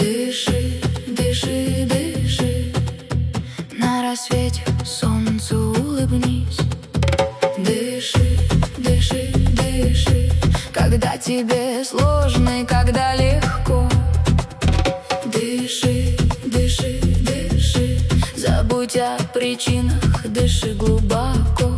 Дыши, дыши, дыши, на рассвете солнцу улыбнись. Дыши, дыши, дыши, когда тебе сложно и когда легко. Дыши, дыши, дыши, забудь о причинах, дыши глубоко.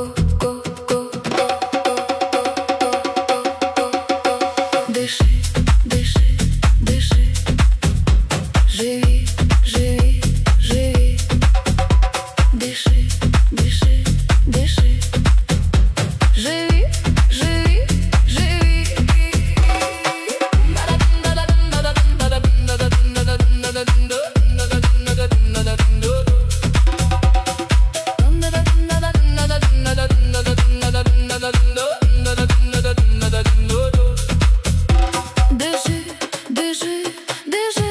Дыши, дыши, дыши, живи, живи, живи. Дыши, дыши, дыши, живи, живи, живи. Дыши, дыши, дыши,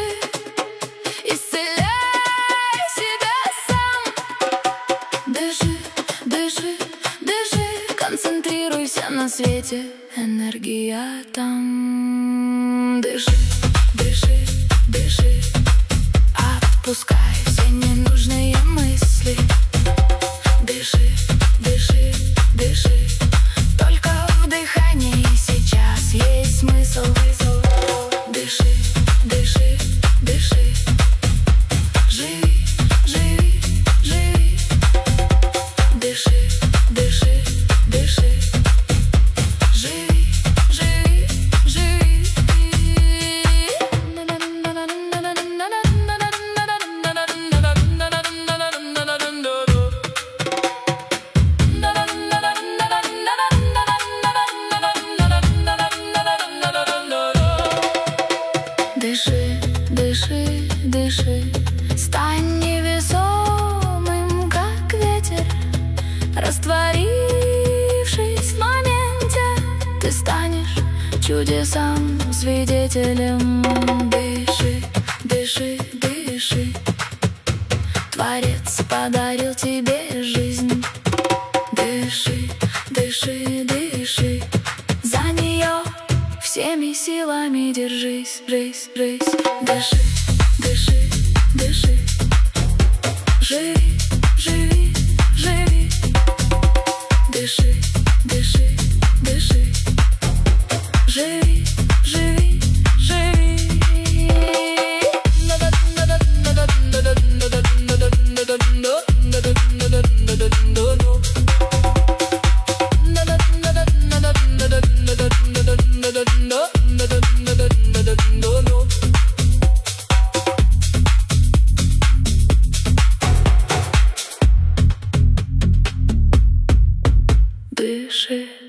исцеляй себя сам. Дыши, дыши, дыши, концентрируйся на свете, энергия там. Дыши, дыши, дыши, отпускай все ненужные мысли. Дыши, дыши, дыши, только в дыхании сейчас есть смысл. Дыши, дыши, дыши, живи, живи, живи. Дыши, дыши, дыши, живи, живи, живи. Дыши, дыши, дыши, стань невесомым, как ветер. Растворившись в моменте, ты станешь чудесам свидетелем. Дыши, дыши, дыши, Творец подарил тебе жизнь. Дыши, дыши, дыши, за нее всеми силами держись, жись, жись. Дыши, дыши, дыши, живи, живи, живи. Дыши, дыши, дыши, живи, живи, живи. Дыши.